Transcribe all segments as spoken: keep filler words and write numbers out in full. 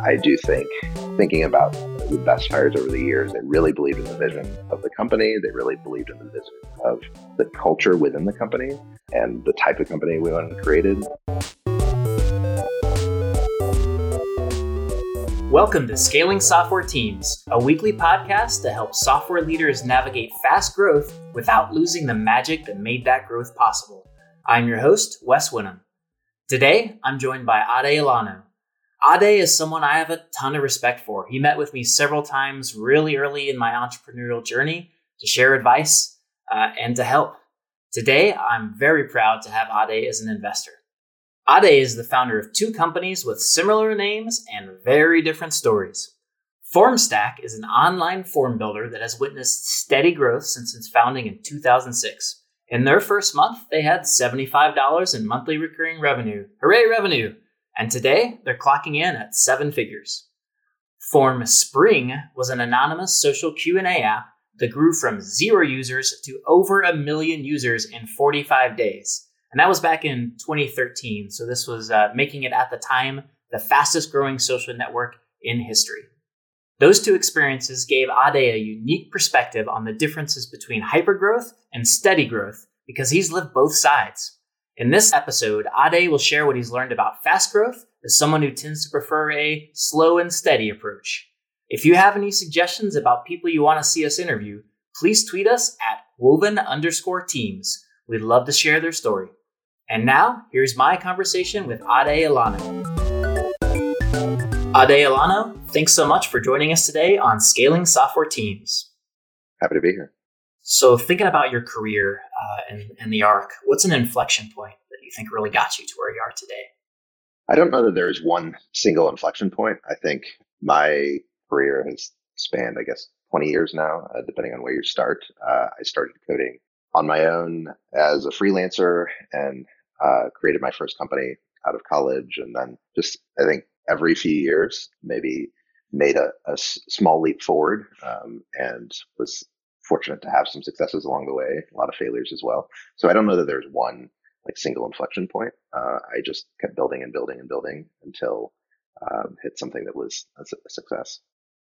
I do think, thinking about the best hires over the years, they really believed in the vision of the company. They really believed in the vision of the culture within the company and the type of company we wanted created. Welcome to Scaling Software Teams, a weekly podcast to help software leaders navigate fast growth without losing the magic that made that growth possible. I'm your host, Wes Winham. Today, I'm joined by Ade Elano. Ade is someone I have a ton of respect for. He met with me several times really early in my entrepreneurial journey to share advice uh, and to help. Today, I'm very proud to have Ade as an investor. Ade is the founder of two companies with similar names and very different stories. FormStack is an online form builder that has witnessed steady growth since its founding in two thousand six. In their first month, they had seventy-five dollars in monthly recurring revenue. Hooray, revenue! And today, they're clocking in at seven figures. FormSpring was an anonymous social Q and A app that grew from zero users to over a million users in forty-five days. And that was back in twenty thirteen. So this was uh, making it at the time the fastest growing social network in history. Those two experiences gave Ade a unique perspective on the differences between hypergrowth and steady growth because he's lived both sides. In this episode, Ade will share what he's learned about fast growth as someone who tends to prefer a slow and steady approach. If you have any suggestions about people you want to see us interview, please tweet us at woven underscore teams. We'd love to share their story. And now, here's my conversation with Ade Elano. Ade Elano, thanks so much for joining us today on Scaling Software Teams. Happy to be here. So thinking about your career uh, and, and the arc, what's an inflection point that you think really got you to where you are today? I don't know that there's one single inflection point. I think my career has spanned, I guess, twenty years now, uh, depending on where you start. Uh, I started coding on my own as a freelancer and uh, created my first company out of college. And then just, I think, every few years, maybe made a, a s- small leap forward um, and was fortunate to have some successes along the way, a lot of failures as well. So I don't know that there's one like single inflection point. Uh, I just kept building and building and building until um, hit something that was a, su- a success.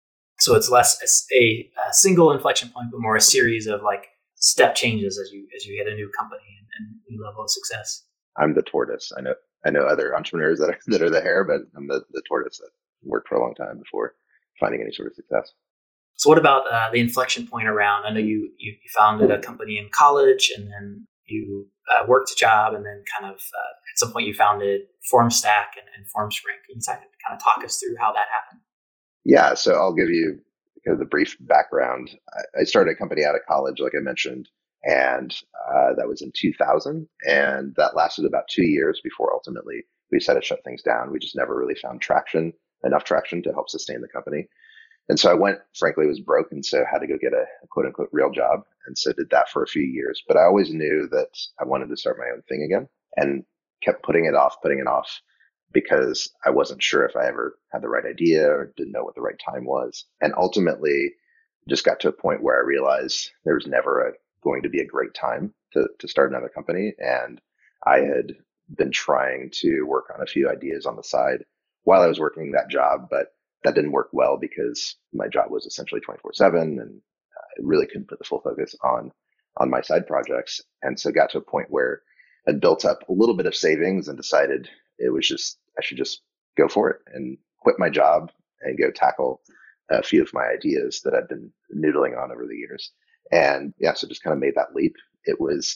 So it's less a, a single inflection point, but more a series of like step changes as you as you hit a new company and, and new level of success. I'm the tortoise. I know I know other entrepreneurs that are that are the hare, but I'm the, the tortoise that worked for a long time before finding any sort of success. So what about uh, the inflection point around? I know you, you you founded a company in college, and then you uh, worked a job, and then kind of uh, at some point you founded FormStack and, and FormSpring. Can you kind of talk us through how that happened? Yeah, so I'll give you kind of the brief background. I, I started a company out of college, like I mentioned, and uh, that was in two thousand, and that lasted about two years before ultimately we decided to shut things down. We just never really found traction, enough traction to help sustain the company. And so I went, frankly, was broke, and so had to go get a, a quote unquote real job. And so did that for a few years. But I always knew that I wanted to start my own thing again and kept putting it off, putting it off because I wasn't sure if I ever had the right idea or didn't know what the right time was. And ultimately just got to a point where I realized there was never a, going to be a great time to, to start another company. And I had been trying to work on a few ideas on the side while I was working that job, but that didn't work well because my job was essentially twenty-four seven and I really couldn't put the full focus on, on my side projects. And so got to a point where I'd built up a little bit of savings and decided it was just, I should just go for it and quit my job and go tackle a few of my ideas that I'd been noodling on over the years. And yeah, so just kind of made that leap. It was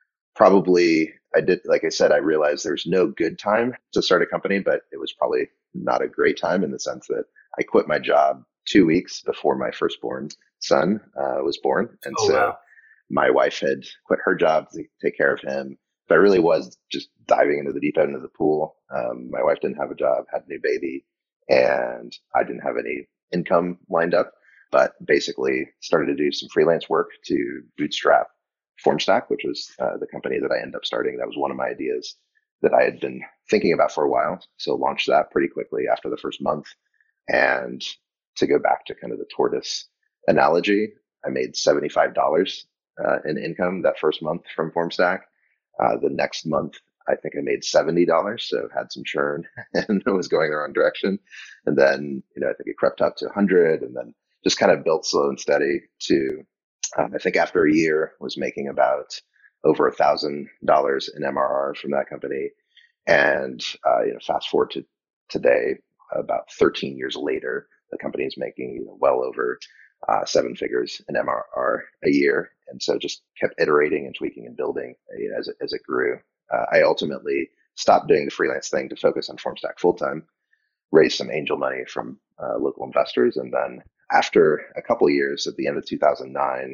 probably, I did, like I said, I realized there's no good time to start a company, but it was probably not a great time in the sense that I quit my job two weeks before my firstborn son uh, was born. And oh, so wow. my wife had quit her job to take care of him. But I really was just diving into the deep end of the pool. Um, my wife didn't have a job, had a new baby, and I didn't have any income lined up, but basically started to do some freelance work to bootstrap FormStack, which was uh, the company that I ended up starting. That was one of my ideas that I had been thinking about for a while. So launched that pretty quickly after the first month. And to go back to kind of the tortoise analogy, I made seventy-five dollars uh, in income that first month from FormStack. Uh, the next month, I think I made seventy dollars, so had some churn and it was going the wrong direction. And then, you know, I think it crept up to one hundred and then just kind of built slow and steady to, um, I think after a year was making about over a thousand dollars in M R R from that company. And, uh, you know, fast forward to today, about thirteen years later, the company is making, you know, well over uh, seven figures in M R R a year. And so just kept iterating and tweaking and building, you know, as it, as it grew. Uh, I ultimately stopped doing the freelance thing to focus on Formstack full time, raised some angel money from uh, local investors. And then after a couple of years, at the end of two thousand nine,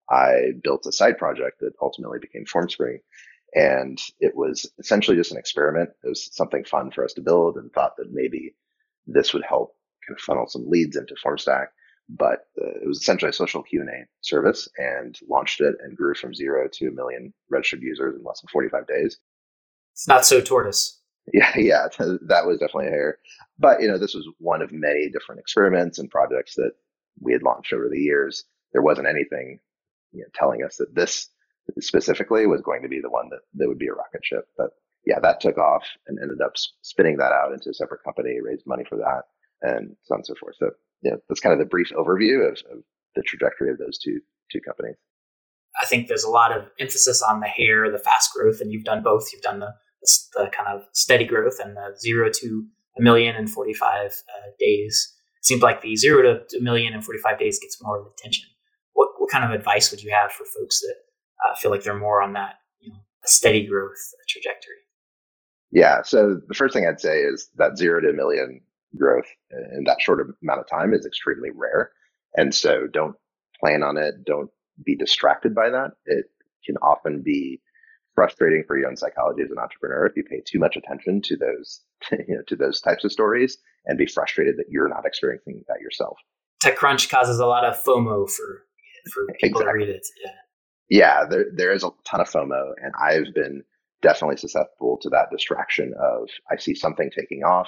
I built a side project that ultimately became FormSpring. And it was essentially just an experiment. It was something fun for us to build and thought that maybe this would help kind of funnel some leads into Formstack. But uh, it was essentially a social Q and A service, and launched it and grew from zero to a million registered users in less than forty-five days. It's not so tortoise. Yeah, yeah, that was definitely a hair. But, you know, this was one of many different experiments and projects that we had launched over the years. There wasn't anything, you know, telling us that this specifically was going to be the one that, that would be a rocket ship. But yeah, that took off and ended up spinning that out into a separate company, raised money for that, and so on and so forth. So yeah, that's kind of the brief overview of, of the trajectory of those two two companies. I think there's a lot of emphasis on the hair, the fast growth, and you've done both. You've done the the kind of steady growth and the zero to a million in forty-five uh, days. It seems like the zero to a million in forty-five days gets more of attention. What what kind of advice would you have for folks that uh, feel like they're more on that, you know, steady growth trajectory? Yeah. So the first thing I'd say is that zero to a million growth in that short amount of time is extremely rare. And so don't plan on it. Don't be distracted by that. It can often be frustrating for your own psychology as an entrepreneur if you pay too much attention to those, you know, to those types of stories and be frustrated that you're not experiencing that yourself. TechCrunch causes a lot of FOMO for for people Exactly. to read it. Yeah. Yeah, there there is a ton of FOMO, and I've been definitely susceptible to that distraction of I see something taking off,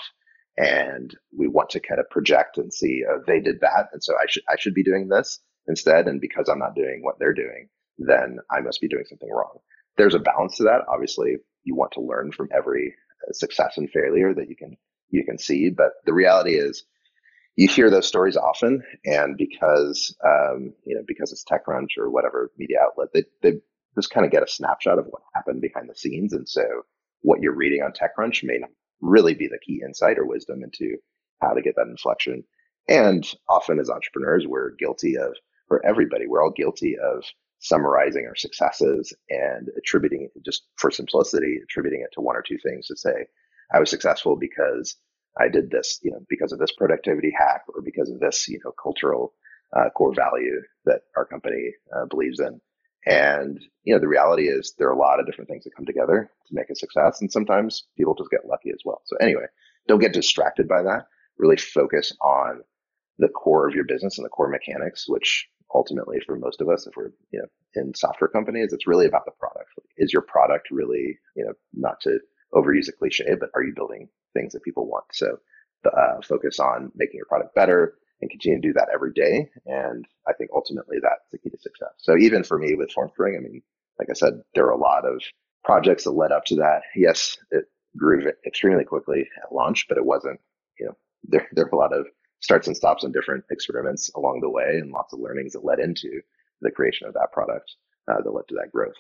and we want to kind of project and see, oh, they did that, and so I should I should be doing this instead. And because I'm not doing what they're doing, then I must be doing something wrong. There's a balance to that. Obviously, you want to learn from every uh, success and failure that you can you can see, but the reality is you hear those stories often, and because um, you know because it's TechCrunch or whatever media outlet, they they just kind of get a snapshot of what happened behind the scenes, and so what you're reading on TechCrunch may not really be the key insight or wisdom into how to get that inflection. And often as entrepreneurs, we're guilty of, or everybody, we're all guilty of summarizing our successes and attributing, just for simplicity, attributing it to one or two things to say, I was successful because I did this, you know, because of this productivity hack or because of this, you know, cultural uh, core value that our company uh, believes in. And, you know, the reality is there are a lot of different things that come together to make a success. And sometimes people just get lucky as well. So anyway, don't get distracted by that. Really focus on the core of your business and the core mechanics, which ultimately for most of us, if we're, you know, in software companies, it's really about the product. Is your product really, you know, not to overuse a cliche, but are you building things that people want? So uh, focus on making your product better and continue to do that every day. And I think ultimately that's the key to success. So even for me with FormSpring, I mean, like I said, there are a lot of projects that led up to that. Yes, it grew extremely quickly at launch, but it wasn't, you know, there, there are a lot of starts and stops and different experiments along the way and lots of learnings that led into the creation of that product uh, that led to that growth.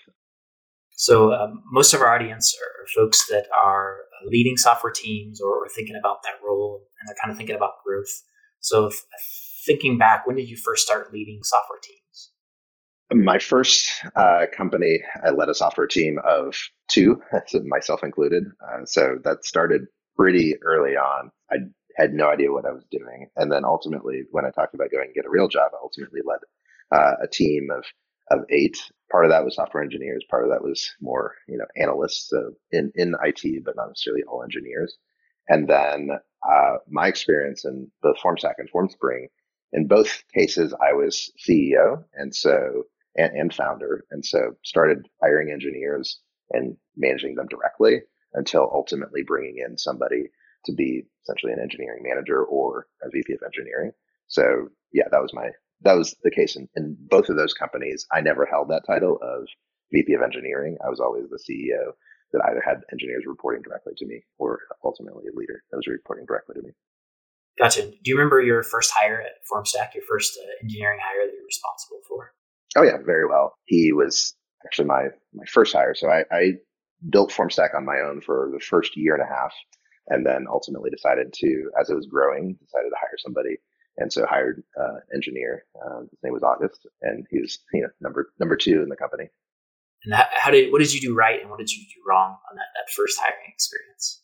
So um, most of our audience are folks that are leading software teams or, or thinking about that role, and they're kind of thinking about growth. So if, thinking back, when did you first start leading software teams? My first uh, company, I led a software team of two, myself included. Uh, so that started pretty early on. I had no idea what I was doing. And then ultimately, when I talked about going and get a real job, I ultimately led uh, a team of of eight. Part of that was software engineers. Part of that was more, you know, analysts so in, in I T, but not necessarily all engineers. And then uh, my experience in both FormStack and FormSpring, in both cases, I was C E O and so and, and founder, and so started hiring engineers and managing them directly until ultimately bringing in somebody to be essentially an engineering manager or a V P of engineering. So yeah, that was my that was the case in, in both of those companies. I never held that title of V P of engineering. I was always the C E O. that either had engineers reporting directly to me or ultimately a leader that was reporting directly to me. Gotcha. Do you remember your first hire at FormStack, your first uh, engineering hire that you were responsible for? Oh yeah, very well. He was actually my my first hire. So I, I built FormStack on my own for the first year and a half, and then ultimately decided to, as it was growing, decided to hire somebody, and so hired uh, engineer. Uh, his name was August, and he was you know number number two in the company. And how, how did what did you do right, and what did you do wrong on that, that first hiring experience?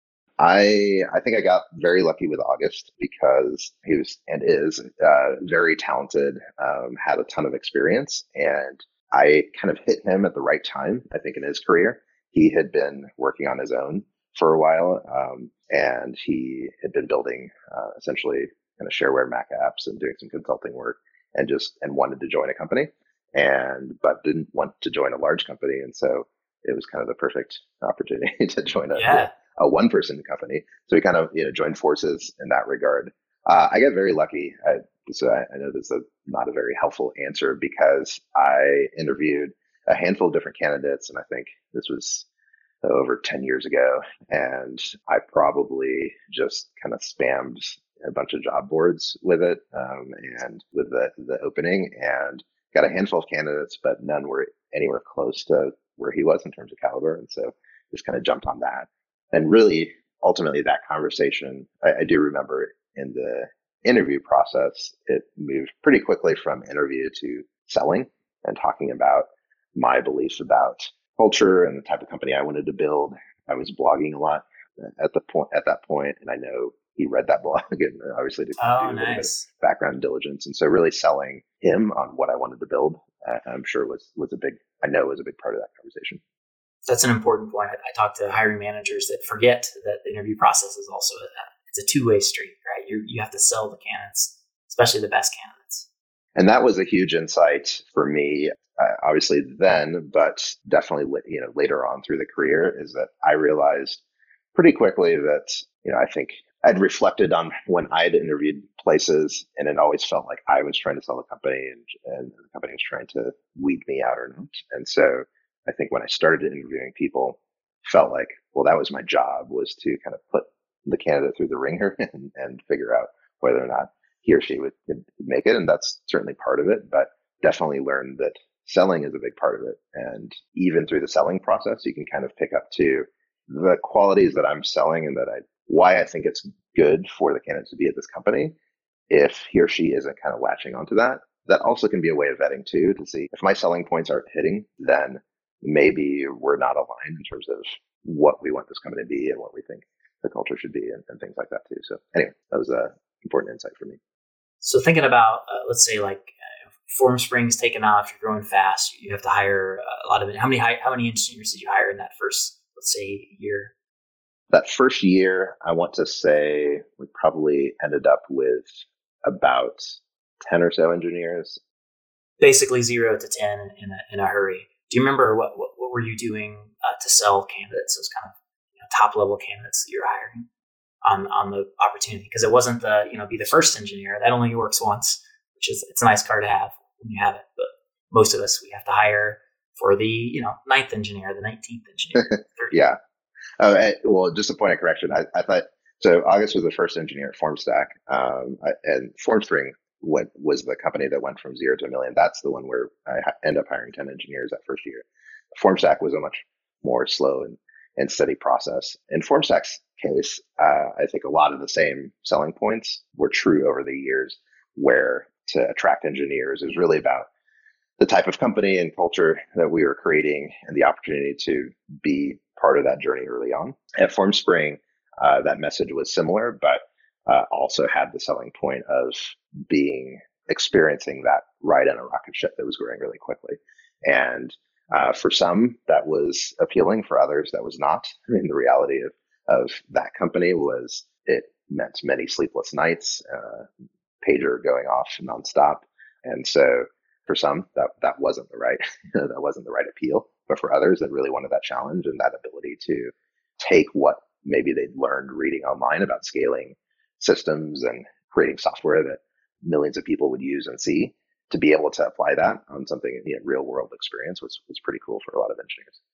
I I think I got very lucky with August because he was and is uh, very talented, um, had a ton of experience, and I kind of hit him at the right time. I think in his career, he had been working on his own for a while, um, and he had been building uh, essentially kind of shareware Mac apps and doing some consulting work, and just and wanted to join a company, and but didn't want to join a large company, and so it was kind of the perfect opportunity to join a Yeah. a one person company. So we kind of, you know, joined forces in that regard. Uh, I got very lucky. I, so I, I know this is a, not a very helpful answer because I interviewed a handful of different candidates, and I think this was over ten years ago. And I probably just kind of spammed a bunch of job boards with it um, and with the, the opening and got a handful of candidates, but none were anywhere close to where he was in terms of caliber. And so just kind of jumped on that. And really, ultimately, that conversation, I, I do remember in the interview process, it moved pretty quickly from interview to selling and talking about my beliefs about culture and the type of company I wanted to build. I was blogging a lot at the point at that point, and I know he read that blog and obviously did Oh, do a little bit of nice. background diligence. And so, really selling him on what I wanted to build, uh, I'm sure was was a big, I know was a big part of that conversation. That's an important point. I, I talk to hiring managers that forget that the interview process is also a, it's a two way street, right? You you have to sell the candidates, especially the best candidates. And that was a huge insight for me, uh, obviously then, but definitely you know later on through the career, is that I realized pretty quickly that you know I think I'd reflected on when I'd interviewed places, and it always felt like I was trying to sell the company, and, and the company was trying to weed me out or not. And so I think when I started interviewing people, felt like, well, that was my job, was to kind of put the candidate through the ringer and, and figure out whether or not he or she would, would make it. And that's certainly part of it, but definitely learned that selling is a big part of it. And even through the selling process, you can kind of pick up to the qualities that I'm selling and that I, why I think it's good for the candidate to be at this company. If he or she isn't kind of latching onto that, that also can be a way of vetting too, to see if my selling points aren't hitting, then maybe we're not aligned in terms of what we want this company to be and what we think the culture should be and, and things like that too. So anyway, that was an important insight for me. So thinking about, uh, let's say like uh, FormSpring's taken off, you're growing fast, you have to hire a lot of it. How many, how many engineers did you hire in that first, let's say, year? That first year, I want to say we probably ended up with about ten or so engineers. Basically zero to ten in a, in a hurry. Do you remember what, what, what were you doing uh, to sell candidates, those kind of you know, top level candidates that you're hiring on, on the opportunity? Because it wasn't the, you know, be the first engineer. That only works once, which is, it's a nice car to have when you have it. But most of us, we have to hire for the, you know, ninth engineer, the nineteenth engineer. Yeah. Oh, and, well, just a point of correction. I, I thought, so August was the first engineer at FormStack, um, I, and FormSpring went, was the company that went from zero to a million. That's the one where I end up hiring ten engineers that first year. FormStack was a much more slow and, and steady process. In FormStack's case, uh, I think a lot of the same selling points were true over the years, where to attract engineers is really about the type of company and culture that we were creating and the opportunity to be part of that journey early on. At FormSpring, uh, that message was similar, but uh, also had the selling point of being experiencing that ride on a rocket ship that was growing really quickly. And uh, for some, that was appealing. For others, that was not. I mean, the reality of, of that company was it meant many sleepless nights, uh, pager going off nonstop. And so for some, that, that wasn't the right, that wasn't the right appeal. But for others that really wanted that challenge and that ability to take what maybe they'd learned reading online about scaling systems and creating software that millions of people would use and see, to be able to apply that on something in you know, real world experience was, was pretty cool for a lot of engineers.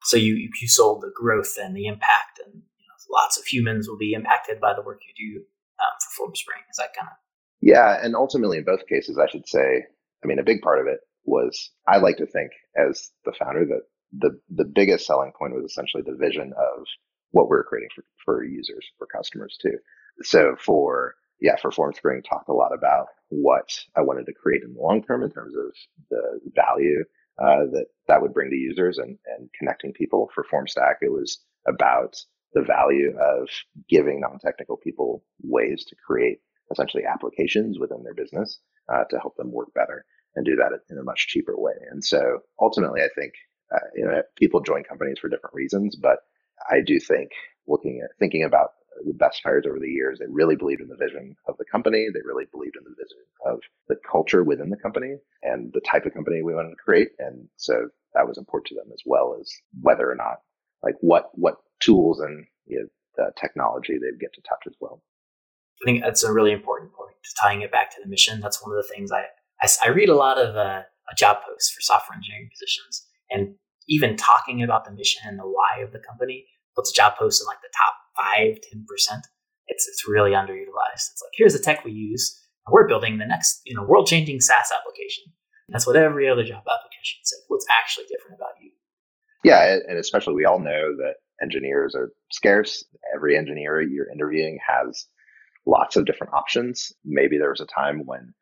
So you you sold the growth and the impact, and you know, lots of humans will be impacted by the work you do um, for FormSpring. Is that kind of? Yeah, and ultimately in both cases, I should say, I mean, a big part of it was I like to think as the founder that the the biggest selling point was essentially the vision of what we're creating for, for users, for customers too. So for yeah, for FormSpring, talk a lot about what I wanted to create in the long term in terms of the value uh, that that would bring to users and, and connecting people. For FormStack, it was about the value of giving non-technical people ways to create essentially applications within their business uh, to help them work better and do that in a much cheaper way. And so ultimately, I think uh, you know people join companies for different reasons, but I do think looking at thinking about the best hires over the years, they really believed in the vision of the company. They really believed in the vision of the culture within the company and the type of company we wanted to create. And so that was important to them, as well as whether or not, like what what tools and you know, uh, technology they'd get to touch as well. I think that's a really important point, tying it back to the mission. That's one of the things I, I, I read a lot of uh, job posts for software engineering positions, and even talking about the mission and the why of the company puts a job post in like the top five, ten percent. It's it's really underutilized. It's like, here's the tech we use, and we're building the next, you know, world-changing SaaS application. And that's what every other job application says. What's actually different about you? Yeah, and especially we all know that engineers are scarce. Every engineer you're interviewing has lots of different options. Maybe there was a time when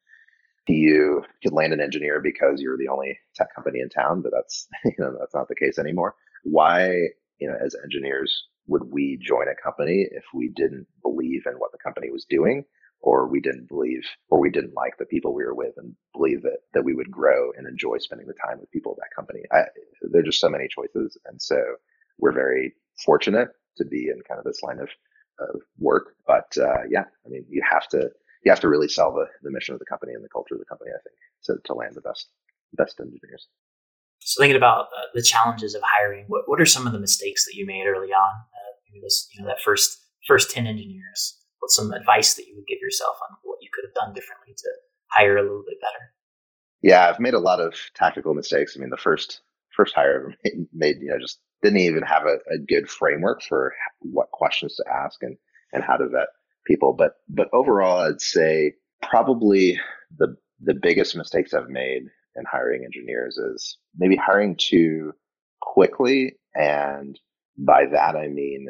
you could land an engineer because you're the only tech company in town, but that's you know that's not the case anymore. Why, you know, as engineers, would we join a company if we didn't believe in what the company was doing, or we didn't believe, or we didn't like the people we were with and believe that that we would grow and enjoy spending the time with people of that company? I, there are just so many choices, and so we're very fortunate to be in kind of this line of, of work. But uh, yeah, I mean, you have to you have to really sell the, the mission of the company and the culture of the company, I think, to, to land the best best engineers. So thinking about uh, the challenges of hiring, what, what are some of the mistakes that you made early on? Uh, maybe this, you know, that first first ten engineers. What's some advice that you would give yourself on what you could have done differently to hire a little bit better? Yeah, I've made a lot of tactical mistakes. I mean, the first first hire I ever made, made you know, just didn't even have a, a good framework for what questions to ask and and how to vet people. But but overall, I'd say probably the the biggest mistakes I've made in hiring engineers is maybe hiring too quickly. And by that, I mean,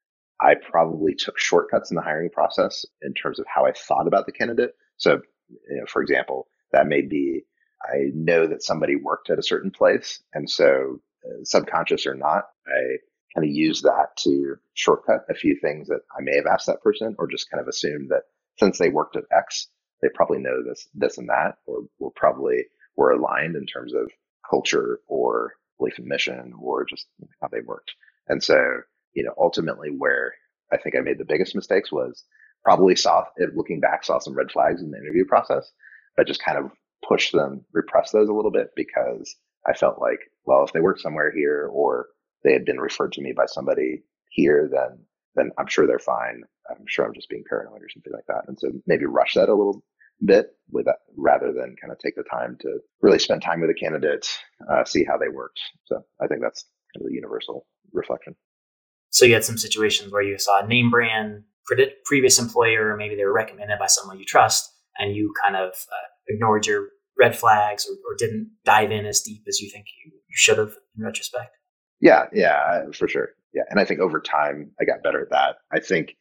I probably took shortcuts in the hiring process in terms of how I thought about the candidate. So, you know, for example, that may be, I know that somebody worked at a certain place. And so uh, subconscious or not, I kind of use that to shortcut a few things that I may have asked that person, or just kind of assume that since they worked at X, they probably know this, this and that, or will probably were aligned in terms of culture or belief in mission or just how they worked. And so, you know, ultimately where I think I made the biggest mistakes was probably saw, looking back, saw some red flags in the interview process, but just kind of pushed them, repressed those a little bit because I felt like, well, if they work somewhere here or they had been referred to me by somebody here, then then I'm sure they're fine. I'm sure I'm just being paranoid or something like that. And so maybe rush that a little bit with that rather than kind of take the time to really spend time with the candidates, uh, see how they worked. So I think that's kind of the universal reflection. So you had some situations where you saw a name brand, previous employer, maybe they were recommended by someone you trust, and you kind of uh, ignored your red flags or, or didn't dive in as deep as you think you, you should have in retrospect. Yeah, yeah, for sure. Yeah. And I think over time, I got better at that. I think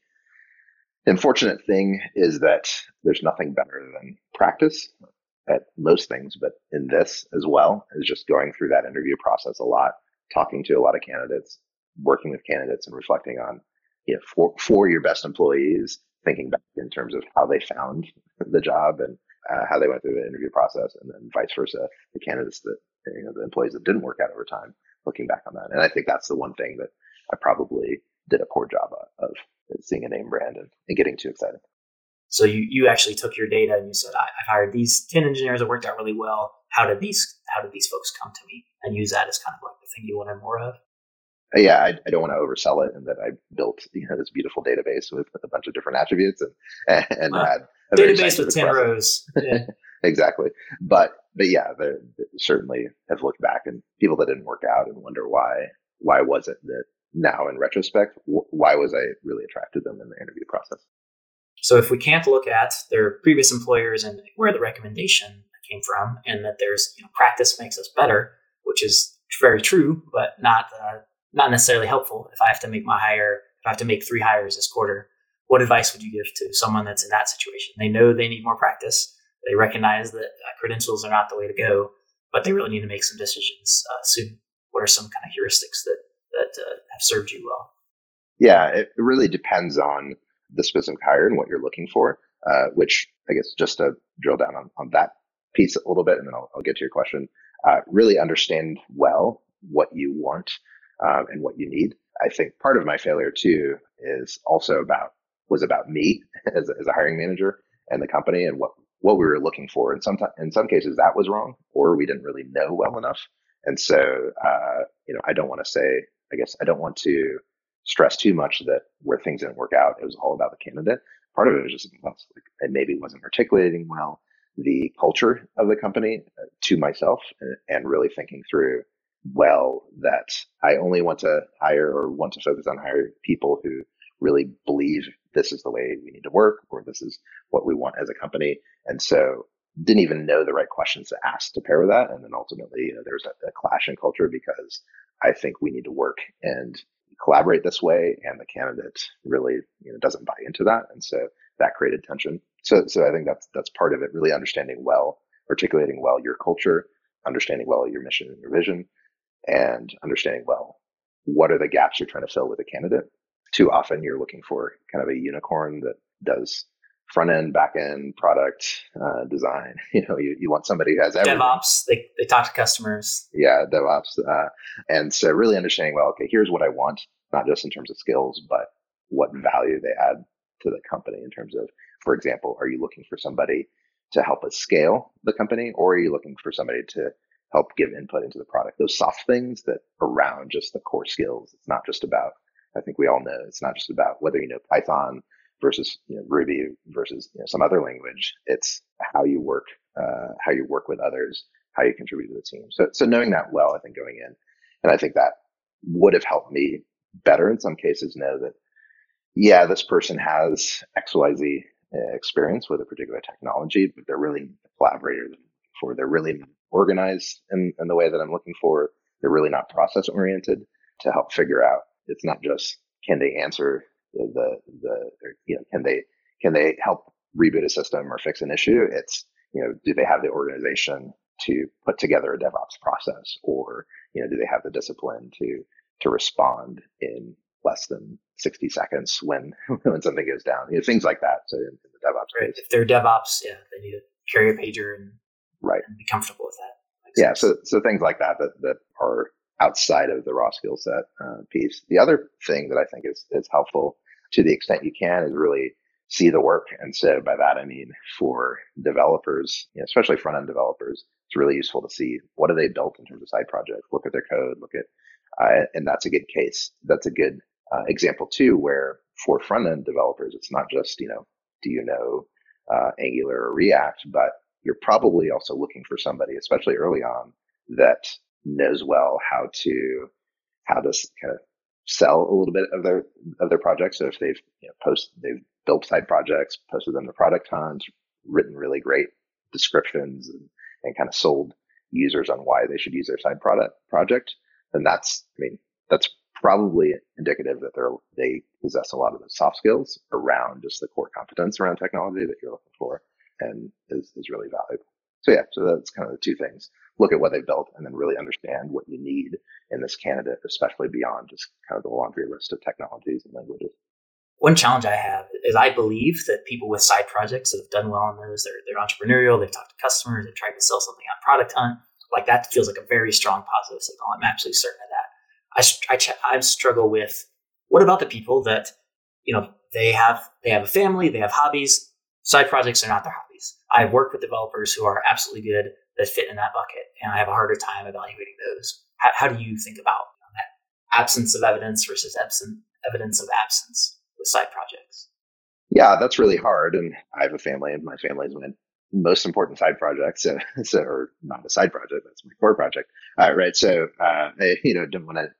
the unfortunate thing is that there's nothing better than practice at most things, but in this as well, is just going through that interview process a lot, talking to a lot of candidates, working with candidates and reflecting on, you know, for, for your best employees, thinking back in terms of how they found the job and uh, how they went through the interview process, and then vice versa, the candidates that, you know, the employees that didn't work out over time, looking back on that. And I think that's the one thing that I probably did a poor job of, seeing a name brand and, and getting too excited. So you, you actually took your data and you said, I, I've hired these ten engineers that worked out really well. How did these how did these folks come to me? And use that as kind of like the thing you wanted more of? Uh, yeah, I, I don't want to oversell it, and that I built, you know, this beautiful database with, with a bunch of different attributes and and wow. had a database with ten process. Rows. Yeah. Exactly. But but yeah, they certainly have looked back and people that didn't work out and wonder why why was it that now in retrospect, wh- why was I really attracted to them in the interview process? So if we can't look at their previous employers and where the recommendation came from, and that there's, you know, practice makes us better, which is very true, but not uh, not necessarily helpful. If I have to make my hire, if I have to make three hires this quarter, what advice would you give to someone that's in that situation? They know they need more practice. They recognize that uh, credentials are not the way to go, but they really need to make some decisions uh, soon. What are some kind of heuristics that that uh, have served you well? Yeah, it really depends on the specific hire and what you're looking for, uh, which I guess just to drill down on, on that piece a little bit, and then I'll, I'll get to your question. Uh, really understand well what you want um, and what you need. I think part of my failure too is also about was about me as a, as a hiring manager and the company and what what we were looking for. And sometimes in some cases that was wrong, or we didn't really know well enough. And so uh, you know, I don't want to say, I guess I don't want to stress too much that where things didn't work out, it was all about the candidate. Part of it was just like I maybe wasn't articulating well the culture of the company to myself, and, and really thinking through well that I only want to hire or want to focus on hiring people who really believe this is the way we need to work, or this is what we want as a company. And so didn't even know the right questions to ask to pair with that. And then ultimately, you know, there's a, a clash in culture because I think we need to work and collaborate this way, and the candidate really, you know, doesn't buy into that, and so that created tension. So, so I think that's that's part of it. Really understanding well, articulating well your culture, understanding well your mission and your vision, and understanding well what are the gaps you're trying to fill with a candidate. Too often, you're looking for kind of a unicorn that does front end, back end, product uh, design. You know, you, you want somebody who has everything. DevOps, they, they talk to customers. Yeah, DevOps. Uh, and so really understanding, well, okay, here's what I want, not just in terms of skills, but what value they add to the company in terms of, for example, are you looking for somebody to help us scale the company, or are you looking for somebody to help give input into the product? Those soft things that around just the core skills. It's not just about, I think we all know, it's not just about whether you know Python versus, you know, Ruby versus, you know, some other language. It's how you work, uh, how you work with others, how you contribute to the team. So, so knowing that well, I think going in, and I think that would have helped me better in some cases know that, yeah, this person has X Y Z experience with a particular technology, but they're really a collaborator for. They're really organized in, in the way that I'm looking for. They're really not process oriented to help figure out. It's not just can they answer the, the, the, you know, can they, can they help reboot a system or fix an issue? It's, you know, do they have the organization to put together a DevOps process, or, you know, do they have the discipline to, to respond in less than sixty seconds when, when something goes down, you know, things like that. So in, in the DevOps right. space, If they're DevOps, yeah, they need to carry a pager and, right. and be comfortable with that. Yeah. So, so things like that, that, that are outside of the raw skill set uh, piece. The other thing that I think is, is helpful to the extent you can is really see the work. And so by that, I mean, for developers, you know, especially front end developers, it's really useful to see what have they built in terms of side projects, look at their code, look at, uh, and that's a good case. That's a good uh, example too, where for front end developers, it's not just, you know, do you know uh, Angular or React, but you're probably also looking for somebody, especially early on, that knows well how to how to kind of sell a little bit of their of their projects. So if they've you know, post they've built side projects, posted them to product hunt, written really great descriptions, and, and kind of sold users on why they should use their side product project, then that's I mean that's probably indicative that they're they possess a lot of the soft skills around just the core competence around technology that you're looking for, and is is really valuable. So yeah, so that's kind of the two things. Look at what they built and then really understand what you need in this candidate, especially beyond just kind of the laundry list of technologies and languages. One challenge I have is I believe that people with side projects that have done well on those, they're, they're entrepreneurial, they've talked to customers, they've tried to sell something on Product Hunt. Like that feels like a very strong positive signal. I'm absolutely certain of that. I, I, ch- I struggle with what about the people that, you know, they have, they have a family, they have hobbies, side projects are not their hobbies. I've worked with developers who are absolutely good that fit in that bucket, and I have a harder time evaluating those. How, how do you think about you know, that absence of evidence versus absent evidence of absence with side projects? Yeah, that's really hard. And I have a family, and my family is my most important side project. So, so or not a side project, that's my core project. Uh, right. So, uh, I, you know, don't want to.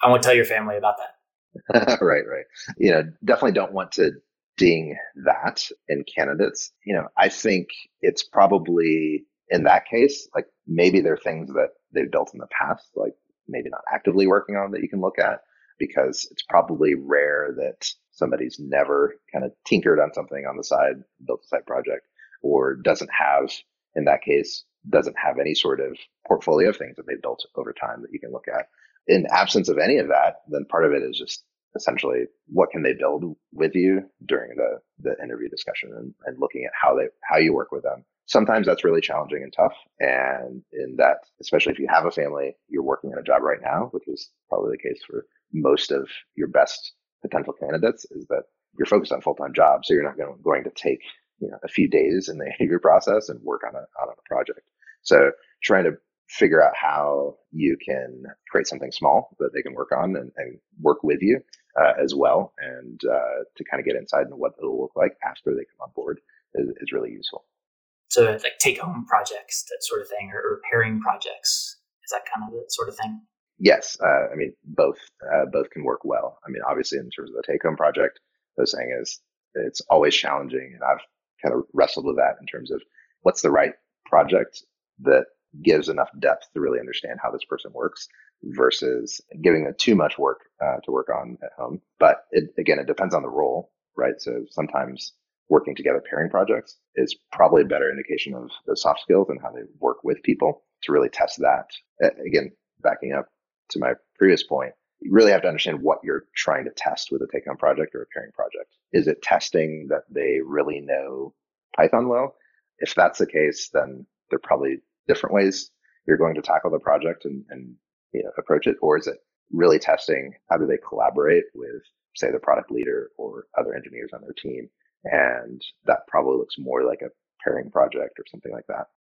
I won't tell your family about that. Right, right. You know, definitely don't want to ding that in candidates. You know, I think it's probably in that case, like maybe there are things that they've built in the past, like maybe not actively working on that you can look at, because it's probably rare that somebody's never kind of tinkered on something on the side, built a side project, or doesn't have, in that case, doesn't have any sort of portfolio of things that they've built over time that you can look at. In absence of any of that, then part of it is just essentially what can they build with you during the, the interview discussion, and, and looking at how they how you work with them. Sometimes that's really challenging and tough. And in that, especially if you have a family, you're working in a job right now, which is probably the case for most of your best potential candidates, is that you're focused on full-time jobs. So you're not going, going to take, you know, a few days in the interview process and work on a, on a project. So trying to figure out how you can create something small that they can work on and, and work with you uh, as well. And uh, to kind of get insight into what it'll look like after they come on board is, is really useful. So like take home projects, that sort of thing, or, or pairing projects. Is that kind of the sort of thing? Yes. Uh, I mean, both, uh, both can work well. I mean, obviously in terms of the take home project, what I was saying is it's always challenging. And I've kind of wrestled with that in terms of what's the right project that gives enough depth to really understand how this person works versus giving them too much work uh, to work on at home. But it, again, it depends on the role, right? So sometimes working together pairing projects is probably a better indication of the soft skills and how they work with people to really test that. Again, backing up to my previous point, you really have to understand what you're trying to test with a take-home project or a pairing project. Is it testing that they really know Python well? If that's the case, then they're probably different ways you're going to tackle the project and, and you know, approach it. Or is it really testing how do they collaborate with, say, the product leader or other engineers on their team? And that probably looks more like a pairing project or something like that.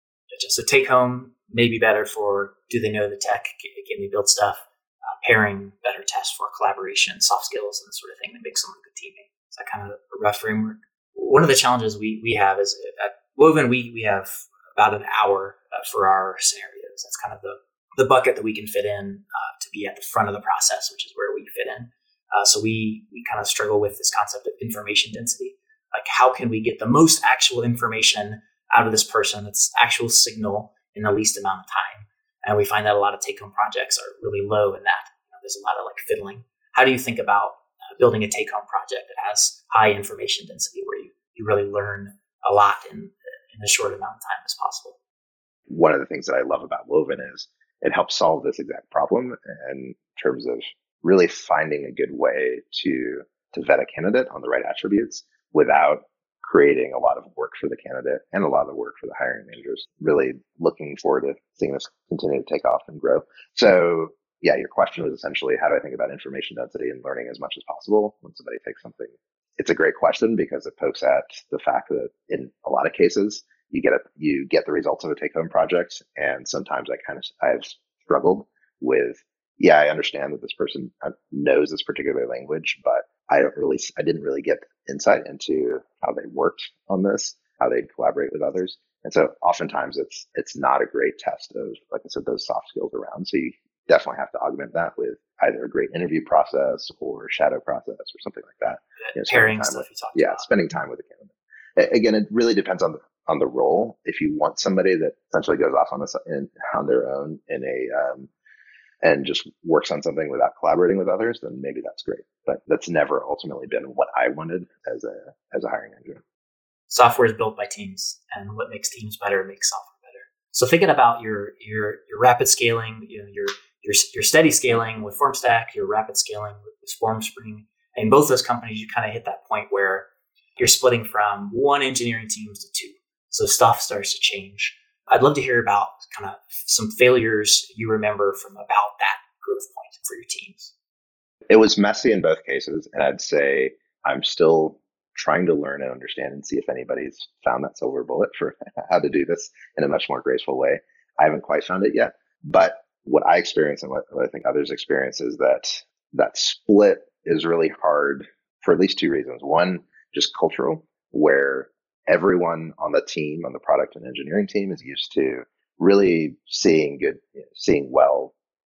So take home may be better for, do they know the tech? Can they build stuff? Uh, pairing, better test for collaboration, soft skills, and the sort of thing that makes someone a good teammate. Is that kind of a rough framework? One of the challenges we, we have is at Woven, we, we have about an hour uh, for our scenarios. That's kind of the, the bucket that we can fit in uh, to be at the front of the process, which is where we fit in. Uh, so we, we kind of struggle with this concept of information density. Like, how can we get the most actual information out of this person, that's actual signal, in the least amount of time? And we find that a lot of take-home projects are really low in that. You know, there's a lot of like fiddling. How do you think about uh, building a take-home project that has high information density, where you, you really learn a lot in, in as short amount of time as possible? One of the things that I love about Woven is it helps solve this exact problem in terms of really finding a good way to, to vet a candidate on the right attributes without creating a lot of work for the candidate and a lot of work for the hiring managers. Really looking forward to seeing this continue to take off and grow. So yeah, your question was essentially, how do I think about information density and learning as much as possible when somebody takes something? It's a great question because it pokes at the fact that in a lot of cases, you get a, you get the results of a take-home project. And sometimes I kind of, I've struggled with, yeah, I understand that this person knows this particular language, but I don't really, I didn't really get insight into how they worked on this, how they collaborate with others. And so oftentimes it's, it's not a great test of, like I said, those soft skills around. So you definitely have to augment that with either a great interview process or shadow process or something like that. You know, pairing stuff with, you talked yeah, about. spending time with the candidate. Again, it really depends on the, on the role. If you want somebody that essentially goes off on this in, on their own in a, um, and just works on something without collaborating with others, then maybe that's great. But that's never ultimately been what I wanted as a as a hiring manager. Software is built by teams, and what makes teams better makes software better. So thinking about your your your rapid scaling, you know, your your your steady scaling with FormStack, your rapid scaling with FormSpring, and both those companies, you kind of hit that point where you're splitting from one engineering teams to two. So stuff starts to change. I'd love to hear about kind of some failures you remember from about that growth point for your teams. It was messy in both cases. And I'd say I'm still trying to learn and understand and see if anybody's found that silver bullet for how to do this in a much more graceful way. I haven't quite found it yet. But what I experience and what, what I think others experience is that that split is really hard for at least two reasons. One, just cultural, where everyone on the team, on the product and engineering team, is used to really seeing good, you know, seeing well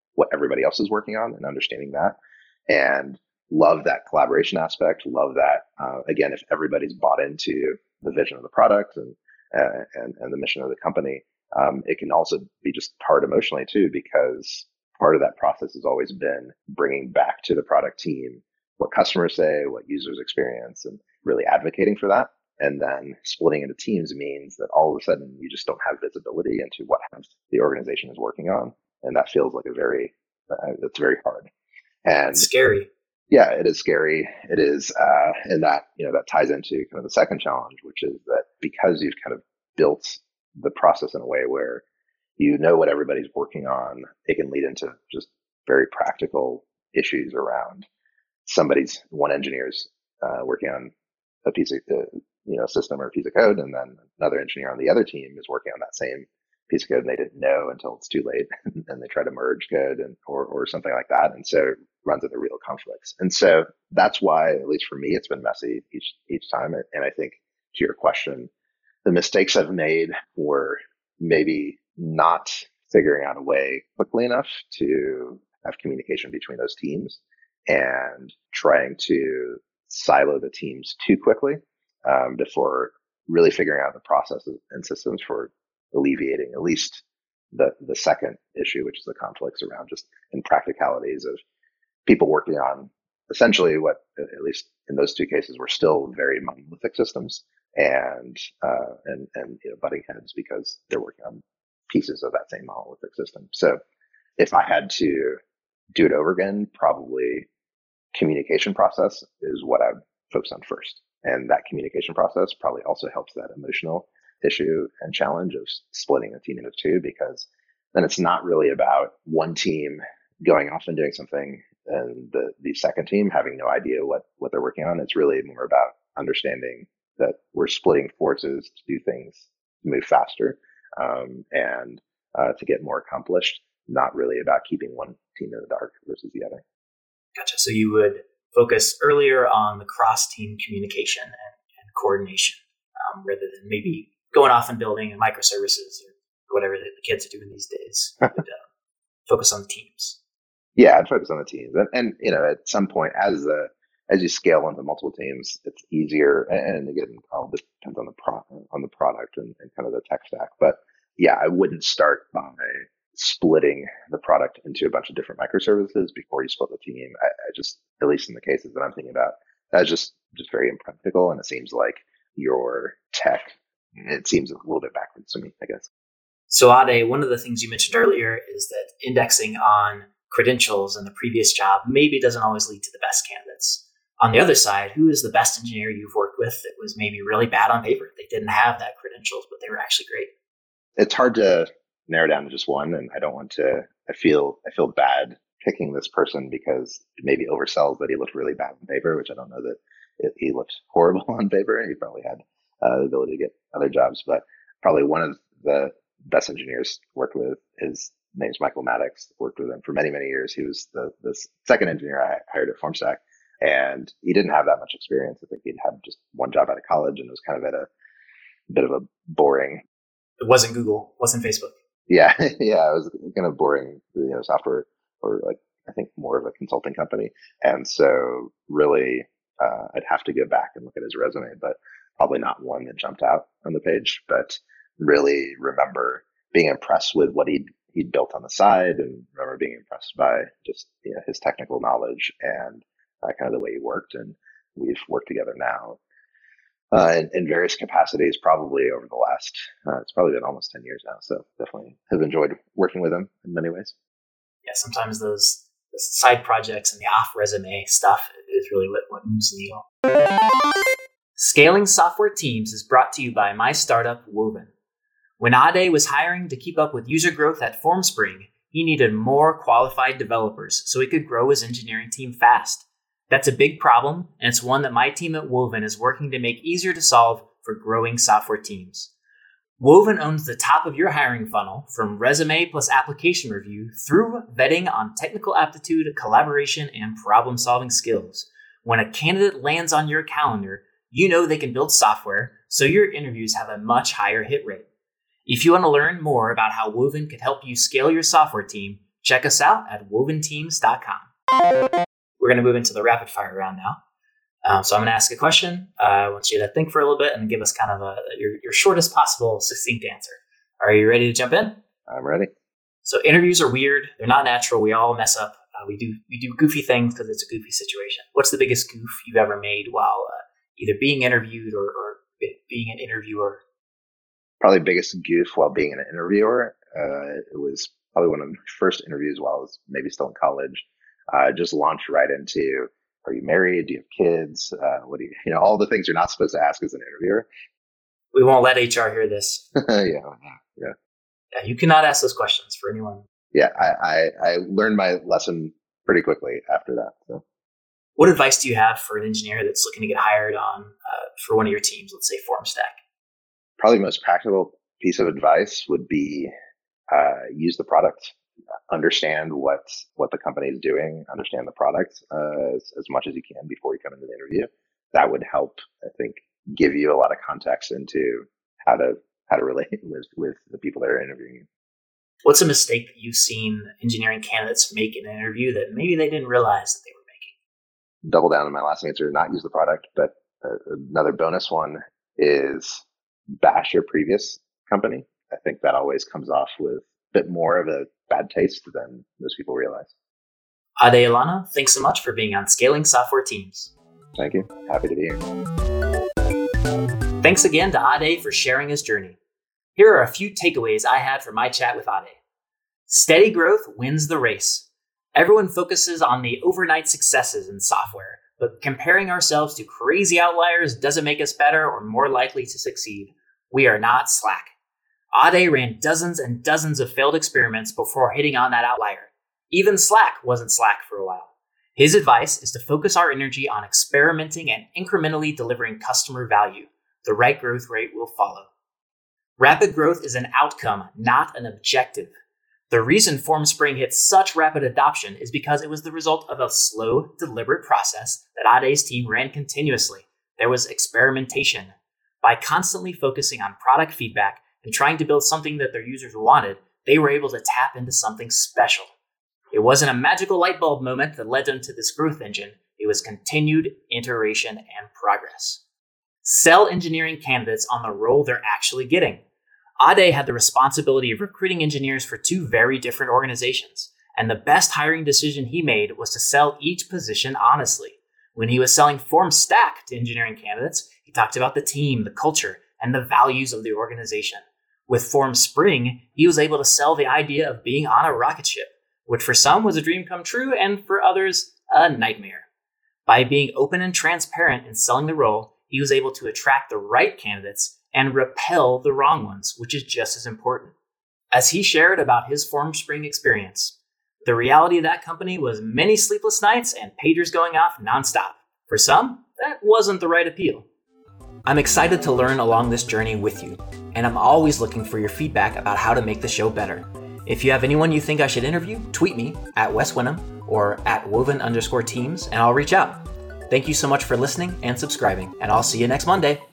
what everybody else is working on and understanding that. And love that collaboration aspect. Love that, uh, again, if everybody's bought into the vision of the product and, uh, and, and the mission of the company, um, it can also be just hard emotionally too, because part of that process has always been bringing back to the product team what customers say, what users experience, and really advocating for that. And then splitting into teams means that all of a sudden you just don't have visibility into what the organization is working on. And that feels like a very, uh, it's very hard. And it's scary. Yeah, it is scary. It is, uh, and that, you know, that ties into kind of the second challenge, which is that because you've kind of built the process in a way where you know what everybody's working on, it can lead into just very practical issues around somebody's, one engineer's uh, working on a piece of, uh, you know, system or a piece of code, and then another engineer on the other team is working on that same piece of code and they didn't know until it's too late and they try to merge code and or or something like that, and so it runs into real conflicts. And so that's why, at least for me, it's been messy each each time. And I think, to your question, the mistakes I've made were maybe not figuring out a way quickly enough to have communication between those teams and trying to silo the teams too quickly um, before really figuring out the processes and systems for alleviating at least the the second issue, which is the conflicts around just impracticalities of people working on essentially what, at least in those two cases, were still very monolithic systems and uh, and and you know, butting heads because they're working on pieces of that same monolithic system. So if I had to do it over again, probably communication process is what I would focus on first. And that communication process probably also helps that emotional issue and challenge of splitting a team into two, because then it's not really about one team going off and doing something and the, the second team having no idea what, what they're working on. It's really more about understanding that we're splitting forces to do things, to move faster, um, and uh, to get more accomplished, not really about keeping one team in the dark versus the other. Gotcha. So you would focus earlier on the cross-team communication and, and coordination, um, rather than maybe going off and building microservices or whatever the kids are doing these days. Would, uh, focus on the teams. Yeah, I'd focus on the teams, and, and you know, at some point, as the as you scale into multiple teams, it's easier. And again, all this depends on the pro on the product and, and kind of the tech stack. But yeah, I wouldn't start by splitting the product into a bunch of different microservices before you split the team. I, I just, at least in the cases that I'm thinking about, that's just just very impractical, and it seems like your tech, it seems a little bit backwards to me, I guess. So Ade, one of the things you mentioned earlier is that indexing on credentials in the previous job maybe doesn't always lead to the best candidates. On the other side, who is the best engineer you've worked with that was maybe really bad on paper? They didn't have that credentials, but they were actually great. It's hard to narrow down to just one, and I don't want to, I feel, I feel bad picking this person because it maybe oversells that he looked really bad on paper, which I don't know that it, he looked horrible on paper. He probably had uh, the ability to get other jobs, but probably one of the best engineers worked with, his name's Michael Maddox, worked with him for many, many years. He was the, the second engineer I hired at FormStack, and he didn't have that much experience. I think he'd had just one job out of college, and it was kind of at a bit of a boring. It wasn't Google, wasn't Facebook. Yeah, yeah, it was kind of boring, you know, software, or like, I think more of a consulting company. And so really, uh, I'd have to go back and look at his resume, but probably not one that jumped out on the page, but really remember being impressed with what he'd, he'd built on the side, and remember being impressed by just, you know, his technical knowledge and uh, kind of the way he worked. And we've worked together now uh, in, in various capacities, probably over the last, uh, it's probably been almost ten years now. So definitely have enjoyed working with him in many ways. Yeah, sometimes those, those side projects and the off resume stuff is really what, what moves the needle. Scaling software teams is brought to you by my startup, Woven. When Ade was hiring to keep up with user growth at Formspring, he needed more qualified developers so he could grow his engineering team fast. That's a big problem, and it's one that my team at Woven is working to make easier to solve for growing software teams. Woven owns the top of your hiring funnel, from resume plus application review through vetting on technical aptitude, collaboration, and problem-solving skills. When a candidate lands on your calendar, you know they can build software, so your interviews have a much higher hit rate. If you want to learn more about how Woven could help you scale your software team, check us out at woven teams dot com. We're going to move into the rapid fire round now. Um, so I'm going to ask a question. Uh, I want you to think for a little bit and give us kind of a, your, your shortest possible succinct answer. Are you ready to jump in? I'm ready. So interviews are weird. They're not natural. We all mess up. Uh, we do we do goofy things because it's a goofy situation. What's the biggest goof you've ever made while uh, either being interviewed or, or being an interviewer? Probably biggest goof while being an interviewer. Uh, it was probably one of my first interviews while I was maybe still in college. Uh, just launched right into, are you married? Do you have kids? Uh, what do you, you know, all the things you're not supposed to ask as an interviewer. We won't let H R hear this. yeah, yeah. Yeah, you cannot ask those questions for anyone. Yeah, I, I, I learned my lesson pretty quickly after that. So. What advice do you have for an engineer that's looking to get hired on uh, for one of your teams, let's say FormStack? Probably the most practical piece of advice would be uh, use the product, understand what what the company is doing, understand the product uh, as, as much as you can before you come into the interview. That would help, I think, give you a lot of context into how to how to relate with, with the people that are interviewing you. What's a mistake that you've seen engineering candidates make in an interview that maybe they didn't realize that they were making? Double down on my last answer, not use the product, but uh, another bonus one is bash your previous company. I think that always comes off with a bit more of a bad taste than most people realize. Ade Elana, thanks so much for being on Scaling Software Teams. Thank you. Happy to be here. Thanks again to Ade for sharing his journey. Here are a few takeaways I had from my chat with Ade. Steady growth wins the race. Everyone focuses on the overnight successes in software, but comparing ourselves to crazy outliers doesn't make us better or more likely to succeed. We are not Slack. Ade ran dozens and dozens of failed experiments before hitting on that outlier. Even Slack wasn't Slack for a while. His advice is to focus our energy on experimenting and incrementally delivering customer value. The right growth rate will follow. Rapid growth is an outcome, not an objective. The reason FormSpring hit such rapid adoption is because it was the result of a slow, deliberate process that Ade's team ran continuously. There was experimentation. By constantly focusing on product feedback and trying to build something that their users wanted, they were able to tap into something special. It wasn't a magical light bulb moment that led them to this growth engine. It was continued iteration and progress. Sell engineering candidates on the role they're actually getting. Ade had the responsibility of recruiting engineers for two very different organizations, and the best hiring decision he made was to sell each position honestly. When he was selling FormStack to engineering candidates, he talked about the team, the culture, and the values of the organization. With FormSpring, he was able to sell the idea of being on a rocket ship, which for some was a dream come true and for others, a nightmare. By being open and transparent in selling the role, he was able to attract the right candidates and repel the wrong ones, which is just as important. As he shared about his FormSpring experience, the reality of that company was many sleepless nights and pagers going off nonstop. For some, that wasn't the right appeal. I'm excited to learn along this journey with you, and I'm always looking for your feedback about how to make the show better. If you have anyone you think I should interview, tweet me at Wes Winham or at woven underscore teams, and I'll reach out. Thank you so much for listening and subscribing, and I'll see you next Monday.